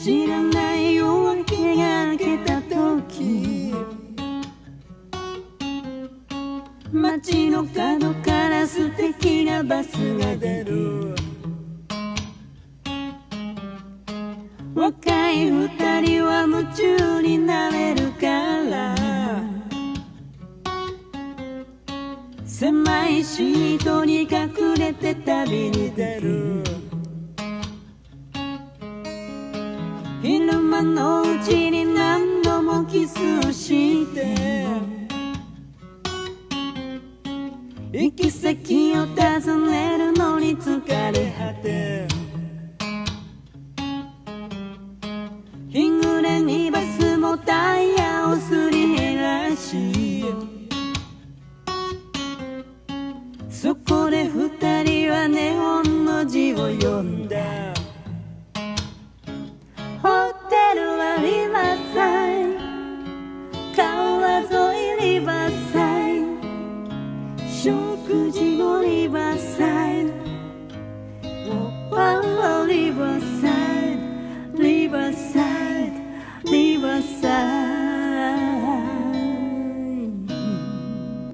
知らない夜明けが明けた時、街の角から素敵なバスが出る。若い二人は夢中になれるから、狭いシートに隠れて旅に出る。昼間のうちに何度もキスをして、行き先を尋ねるのに疲れ果て、日暮れにバスもタイヤをすり減らし、そこで